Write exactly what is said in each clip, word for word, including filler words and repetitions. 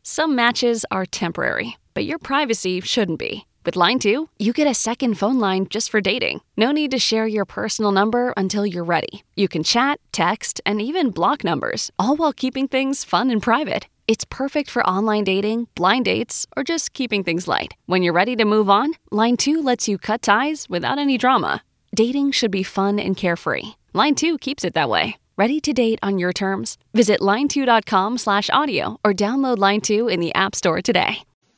Some matches are temporary, but your privacy shouldn't be. With Line two, you get a second phone line just for dating. No need to share your personal number until you're ready. You can chat, text, and even block numbers, all while keeping things fun and private. It's perfect for online dating, blind dates, or just keeping things light. When you're ready to move on, Line two lets you cut ties without any drama. Dating should be fun and carefree. Line two keeps it that way. Ready to date on your terms? Visit line two dot com slash audio or download Line two in the App Store today.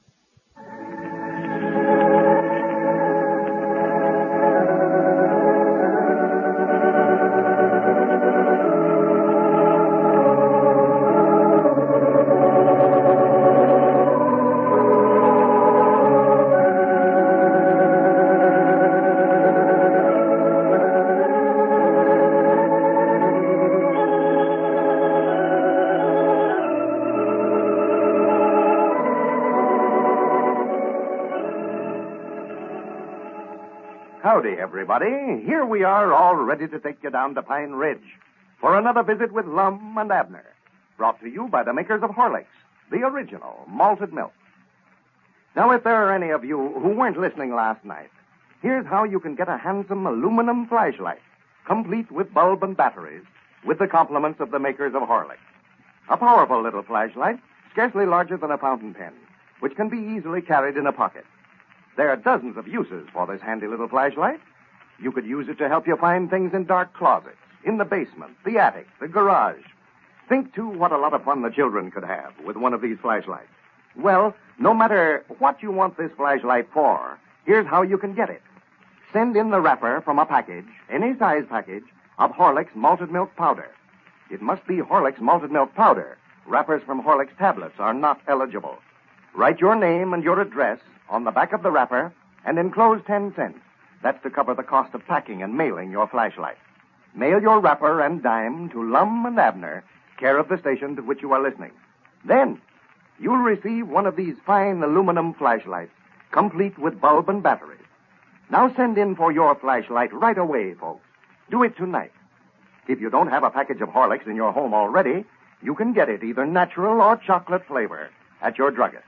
Howdy, everybody. Here we are, all ready to take you down to Pine Ridge for another visit with Lum and Abner, brought to you by the makers of Horlicks, the original malted milk. Now, if there are any of you who weren't listening last night, here's how you can get a handsome aluminum flashlight, complete with bulb and batteries, with the compliments of the makers of Horlicks. A powerful little flashlight, scarcely larger than a fountain pen, which can be easily carried in a pocket. There are dozens of uses for this handy little flashlight. You could use it to help you find things in dark closets, in the basement, the attic, the garage. Think, too, what a lot of fun the children could have with one of these flashlights. Well, no matter what you want this flashlight for, here's how you can get it. Send in the wrapper from a package, any size package, of Horlicks malted milk powder. It must be Horlicks malted milk powder. Wrappers from Horlicks tablets are not eligible. Write your name and your address on the back of the wrapper and enclose ten cents. That's to cover the cost of packing and mailing your flashlight. Mail your wrapper and dime to Lum and Abner, care of the station to which you are listening. Then, you'll receive one of these fine aluminum flashlights, complete with bulb and batteries. Now send in for your flashlight right away, folks. Do it tonight. If you don't have a package of Horlicks in your home already, you can get it either natural or chocolate flavor at your druggist.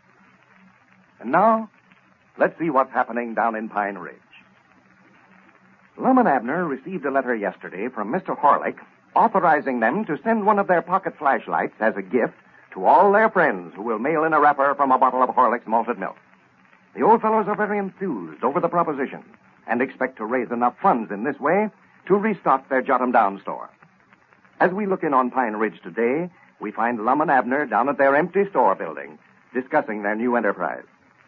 And now, let's see what's happening down in Pine Ridge. Lum and Abner received a letter yesterday from Mister Horlick authorizing them to send one of their pocket flashlights as a gift to all their friends who will mail in a wrapper from a bottle of Horlick's malted milk. The old fellows are very enthused over the proposition and expect to raise enough funds in this way to restock their Jot-em-Down store. As we look in on Pine Ridge today, we find Lum and Abner down at their empty store building discussing their new enterprise.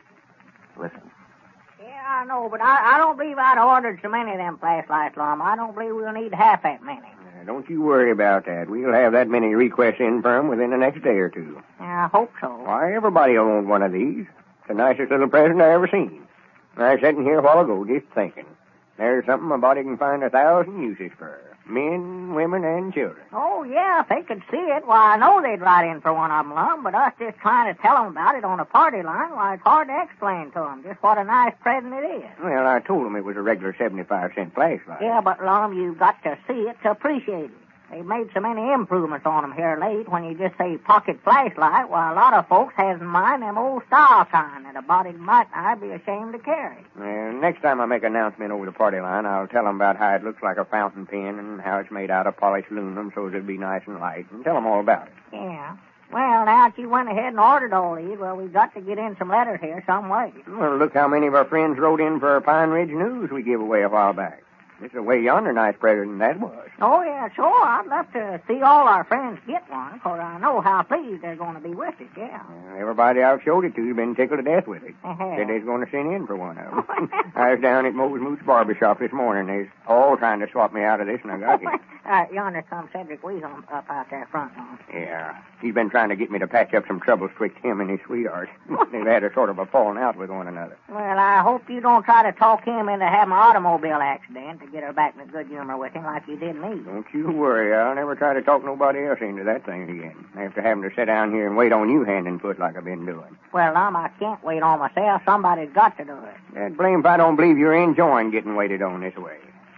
Listen. Yeah, I know, but I, I don't believe I'd ordered so many of them flashlights, Lum. I don't believe we'll need half that many. Uh, don't you worry about that. We'll have that many requests in for 'em within the next day or two. Yeah, I hope so. Why, everybody will want one of these. It's the nicest little present I ever seen. I was sitting here a while ago just thinking. There's something a body can find a thousand uses for. Men, women, and children. Oh, yeah, if they could see it, why, I know they'd write in for one of them, Lum, but us just trying to tell them about it on a party line, why, it's hard to explain to them just what a nice present it is. Well, I told them it was a regular seventy-five cent flashlight. Yeah, but, Lum, you've got to see it to appreciate it. They've made so many improvements on them here late. When you just say pocket flashlight, why, a lot of folks has in mind them old style kind that a body might not be ashamed to carry. Well, next time I make an announcement over the party line, I'll tell them about how it looks like a fountain pen and how it's made out of polished aluminum so it'll be nice and light, and tell them all about it. Yeah. Well, now that you went ahead and ordered all these, well, we've got to get in some letters here some way. Well, look how many of our friends wrote in for our Pine Ridge News we gave away a while back. This is a way yonder nice present that was. Oh, yeah, sure. I'd love to see all our friends get one, for I know how pleased they're going to be with it, yeah. Well, everybody I've showed it to has been tickled to death with it. Uh-huh. Said they's going to send in for one of them. I was down at Moe's Mooch Barber Shop this morning. They's all trying to swap me out of this, and I got it. uh, yonder comes Cedric Weasel up out there front. Huh? Yeah. He's been trying to get me to patch up some troubles twixt him and his sweetheart. They've had a sort of a falling out with one another. Well, I hope you don't try to talk him into having an automobile accident to get her back in a good humor with him like you did me. Don't you worry. I'll never try to talk nobody else into that thing again. After having to sit down here and wait on you hand and foot like I've been doing. Well, Lum, I can't wait on myself. Somebody's got to do it. That blame if I don't believe you're enjoying getting waited on this way.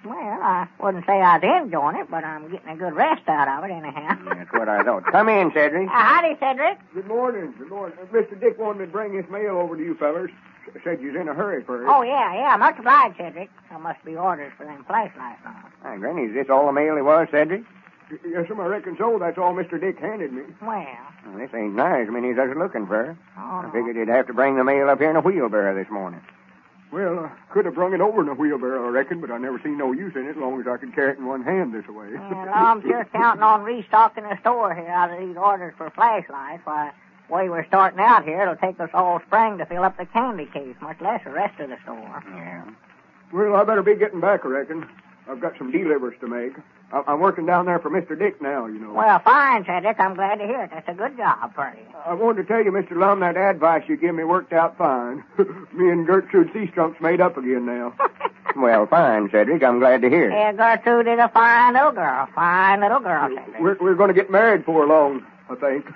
Well, I wouldn't say I was enjoying it, but I'm getting a good rest out of it anyhow. That's what I thought. Come in, Cedric. Uh, howdy, Cedric. Good morning. Good morning. Uh, Mister Dick wanted me to bring this mail over to you fellers. S- Said you's in a hurry for it. Oh, yeah, yeah. Much obliged, Cedric. There must be orders for them flashlights now. Hi, Granny, is this all the mail there was, Cedric? Y- Yes, sir, I reckon so. That's all Mister Dick handed me. Well, Well, this ain't nigh as many as I was looking for. oh, I figured you'd have to bring the mail up here in a wheelbarrow this morning. Well, I could have brung it over in a wheelbarrow, I reckon, but I never seen no use in it as long as I could carry it in one hand this way. well, I'm sure counting on restocking the store here out of these orders for flashlights. Why, the way we're starting out here, it'll take us all spring to fill up the candy case, much less the rest of the store. Yeah. Well, I better be getting back, I reckon. I've got some delivers to make. I- I'm working down there for Mister Dick now, you know. Well, fine, Cedric. I'm glad to hear it. That's a good job for you. I wanted to tell you, Mister Lum, that advice you give me worked out fine. Me and Gertrude Seastrunk's made up again now. Well, fine, Cedric. I'm glad to hear it. Yeah, Gertrude is a fine little girl. Fine little girl, Cedric. We're, we're going to get married before long, I think.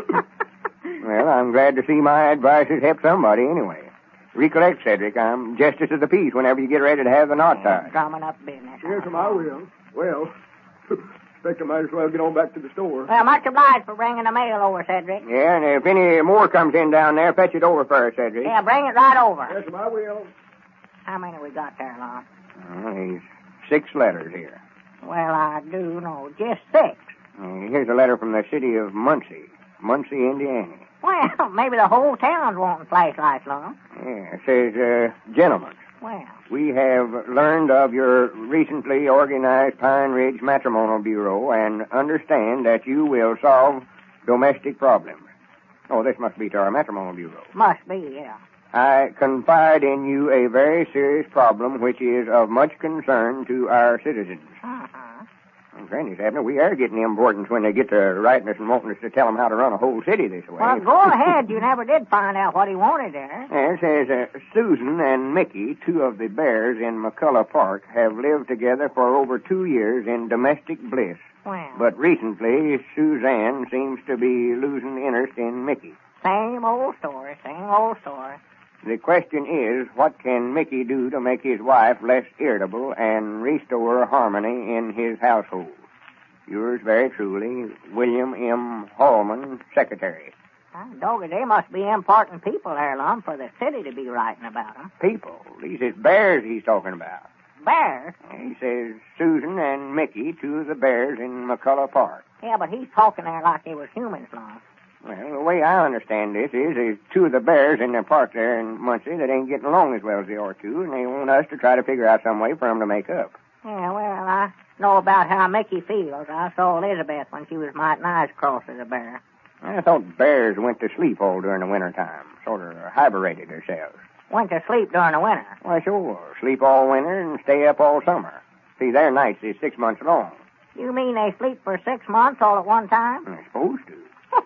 Well, I'm glad to see my advice has helped somebody anyway. Recollect, Cedric, I'm justice of the peace whenever you get ready to have the knot tied. Drumming up business. Yes, I will. Well, expect I might as well get on back to the store. Well, much obliged for bringing the mail over, Cedric. Yeah, and if any more comes in down there, fetch it over first, Cedric. Yeah, bring it right over. Yes, I will. How many we got there, Lon? Well, there's six letters here. Well, I do know just six. Uh, here's a letter from the city of Muncie, Muncie, Indiana. Well, maybe the whole town's wanting flashlights, Lon. Yeah, it says, uh, gentlemen, Well, we have learned of your recently organized Pine Ridge Matrimonial Bureau and understand that you will solve domestic problems. Oh, this must be to our Matrimonial Bureau. must be, yeah. I confide in you a very serious problem which is of much concern to our citizens. Uh-huh. And Granny's Abner, we are getting importance when they get to writing us and wanting us to tell them how to run a whole city this way. Well, go ahead. You never did find out what he wanted there. Yeah, it says, uh, Susan and Mickey, two of the bears in McCullough Park, have lived together for over two years in domestic bliss. Well, But recently, Suzanne seems to be losing interest in Mickey. same old story, same old story. The question is, what can Mickey do to make his wife less irritable and restore harmony in his household? Yours very truly, William M. Hallman, Secretary. Uh, doggy, they must be important people there, Lum, for the city to be writing about them. People. These is bears he's talking about. Bears? He says Susan and Mickey, two of the bears in McCullough Park. Yeah, but he's talking there like they was humans, Lum. Well, the way I understand this is there's two of the bears in the park there in Muncie that ain't getting along as well as they ought to, and they want us to try to figure out some way for them to make up. Yeah, well, I know about how Mickey feels. I saw Elizabeth when she was mighty nice cross as a bear. I thought bears went to sleep all during the winter time, sort of hibernated themselves. Went to sleep during the winter. Why, sure, sleep all winter and stay up all summer. See, their nights is six months long. You mean they sleep for six months all at one time? They're supposed to.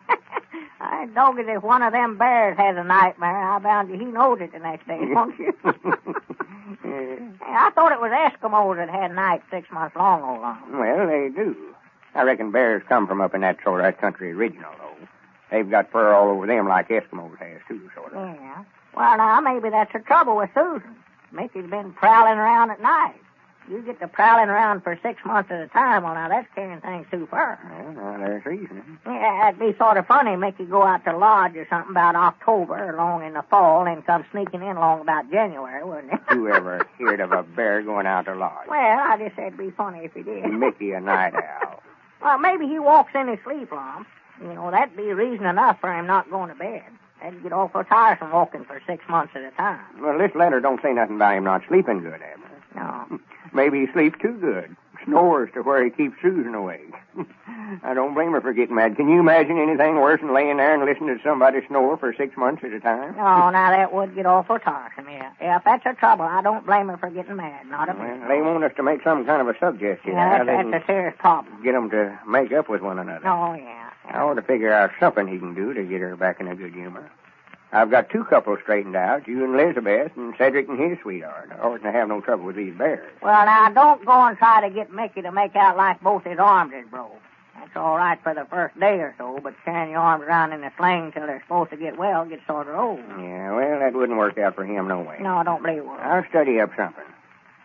I dog it if one of them bears has a nightmare. I bound you he knows it the next day, won't you? Yeah. I thought it was Eskimos that had nights six months long, old long. Well, they do. I reckon bears come from up in that sort of that country original, though. They've got fur all over them like Eskimos has, too, sort of. Yeah. Well, now, maybe that's the trouble with Susan. Mickey's been prowling around at night. You get to prowling around for six months at a time, well, now, that's carrying things too far. Well, now, there's reason. Yeah, it'd be sort of funny, Mickey go out to lodge or something about October, along in the fall, and come sneaking in along about January, wouldn't it? Who ever heard of a bear going out to lodge? Well, I just said it'd be funny if he did. Mickey a night owl. Well, maybe he walks in his sleep, Lum. You know, that'd be reason enough for him not going to bed. That'd get awful tiresome walking for six months at a time. Well, this letter don't say nothing about him not sleeping good, Abner. No. Maybe he sleeps too good. Snores to where he keeps Susan awake. I don't blame her for getting mad. Can you imagine anything worse than laying there and listening to somebody snore for six months at a time? No, now that would get awful tiresome, yeah. Yeah, if that's the trouble, I don't blame her for getting mad. Not a bit. Well, they want us to make some kind of a suggestion. Yeah, how that's, they that's can a serious problem. get them to make up with one another. Oh, yeah. I ought to figure out something he can do to get her back in a good humor. I've got two couples straightened out, you and Elizabeth, and Cedric and his sweetheart. I oughtn't to have no trouble with these bears. Well, now, don't go and try to get Mickey to make out like both his arms is broke. That's all right for the first day or so, but carrying your arms around in a sling till they're supposed to get well gets sort of old. Yeah, well, that wouldn't work out for him no way. No, I don't believe it will. I'll study up something.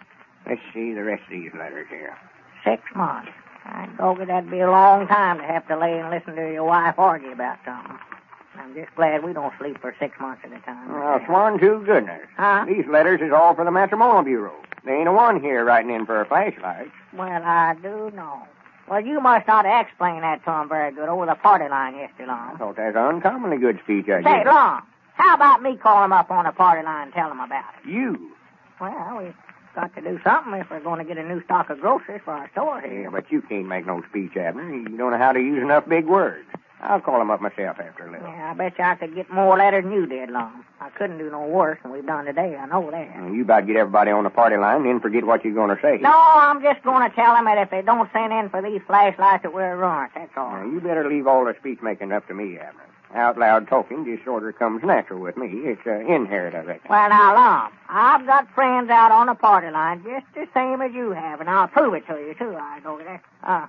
Let's see the rest of these letters here. Six months. I'd go that'd be a long time to have to lay and listen to your wife argue about something. I'm just glad we don't sleep for six months at a time. Well, sworn to goodness. Huh? These letters is all for the matrimonial bureau. There ain't a one here writing in for a flashlight. Well, I do know. Well, you must not have explained that to him very good over the party line yesterday, I Long. thought that's an uncommonly good speech I Say, gave. Long, how about me call him up on the party line and tell him about it? You? Well, we've got to do something if we're going to get a new stock of groceries for our store here. Yeah, but you can't make no speech, Abner. You don't know how to use enough big words. I'll call him up myself after a little. Yeah, I bet you I could get more letters than you did, Long. I couldn't do no worse than we've done today. I know that. Well, you about get everybody on the party line, then forget what you're going to say. No, I'm just going to tell them that if they don't send in for these flashlights that we're ruined, that's all. Now, you better leave all the speech-making up to me, Abner. Out loud talking just sort of comes natural with me. It's uh, inherent, I reckon. Well, now, Long, I've got friends out on the party line just the same as you have, and I'll prove it to you, too. I know that. Uh,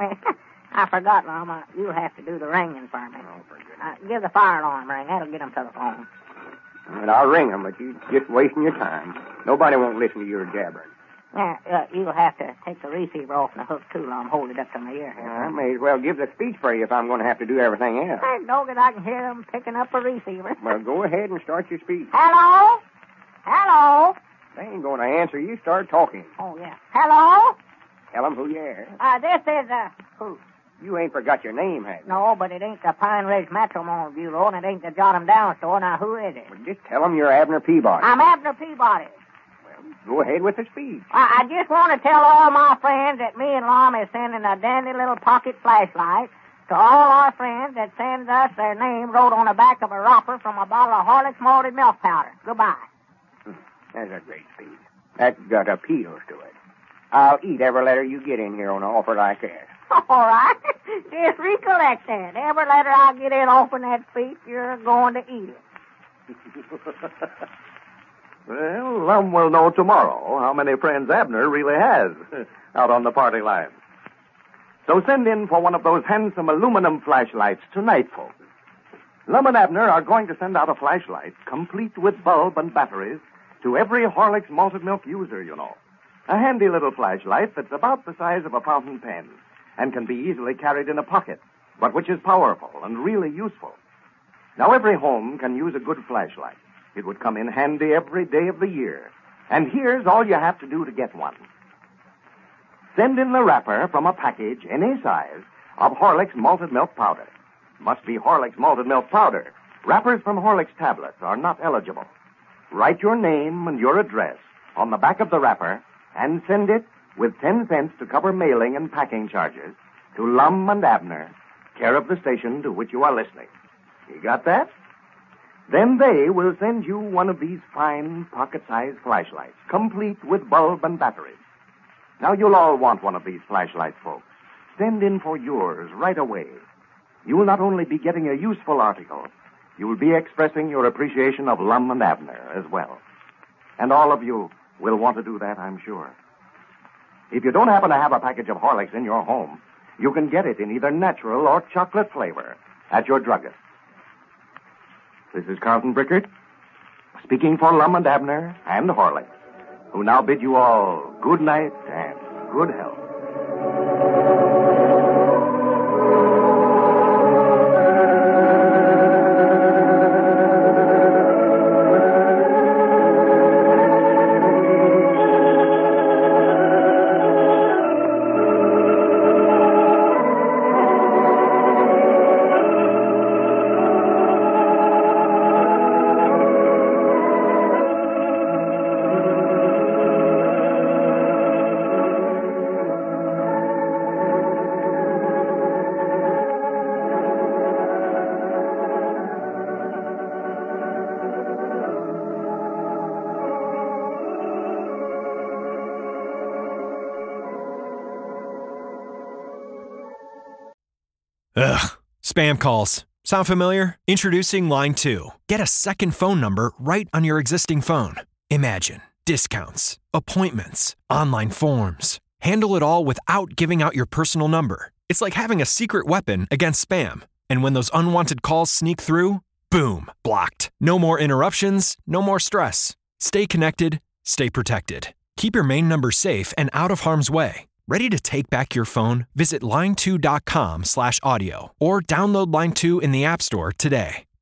I forgot, Long. Uh, you'll have to do the ringing for me. Oh, for goodness. Uh, give the fire alarm ring. That'll get them to the phone. And I'll ring them, but you're just wasting your time. Nobody won't listen to your jabbering. Yeah, uh, you'll have to take the receiver off the hook, too, Long. Hold it up to my ear here. I may as well give the speech for you if I'm going to have to do everything else. Hey, dog it, I can hear them picking up a receiver. Well, go ahead and start your speech. Hello? Hello? They ain't going to answer. You start talking. Oh, yeah. Hello? Tell them who you are. Uh, this is, uh, who? You ain't forgot your name, have you? No, but it ain't the Pine Ridge Matrimonial Bureau, and it ain't the Jot 'em Down store. Now, who is it? Well, just tell them you're Abner Peabody. I'm Abner Peabody. Go ahead with the speech. I, I just want to tell all my friends that me and Lom is sending a dandy little pocket flashlight to all our friends that send us their name wrote on the back of a wrapper from a bottle of Horlicks malted milk powder. Goodbye. That's a great speech. That's got appeals to it. I'll eat every letter you get in here on an offer like that. All right. Just recollect that. Every letter I get in off in that speech, you're going to eat it. Well, Lum will know tomorrow how many friends Abner really has out on the party line. So send in for one of those handsome aluminum flashlights tonight, folks. Lum and Abner are going to send out a flashlight complete with bulb and batteries to every Horlicks malted milk user, you know. A handy little flashlight that's about the size of a fountain pen and can be easily carried in a pocket, but which is powerful and really useful. Now, every home can use a good flashlight. It would come in handy every day of the year. And here's all you have to do to get one. Send in the wrapper from a package, any size, of Horlicks malted milk powder. Must be Horlicks malted milk powder. Wrappers from Horlicks tablets are not eligible. Write your name and your address on the back of the wrapper and send it with ten cents to cover mailing and packing charges to Lum and Abner, care of the station to which you are listening. You got that? Then they will send you one of these fine pocket-sized flashlights, complete with bulb and batteries. Now, you'll all want one of these flashlights, folks. Send in for yours right away. You will not only be getting a useful article, you will be expressing your appreciation of Lum and Abner as well. And all of you will want to do that, I'm sure. If you don't happen to have a package of Horlicks in your home, you can get it in either natural or chocolate flavor at your druggist. This is Carlton Brickert, speaking for Lum and Abner and Horlicks, who now bid you all good night and good health. Ugh. Spam calls. Sound familiar? Introducing Line two. Get a second phone number right on your existing phone. Imagine discounts, appointments, online forms. Handle it all without giving out your personal number. It's like having a secret weapon against spam. And when those unwanted calls sneak through, boom, blocked. No more interruptions, no more stress. Stay connected, stay protected. Keep your main number safe and out of harm's way. Ready to take back your phone? Visit line two dot com slash audio or download Line two in the App Store today.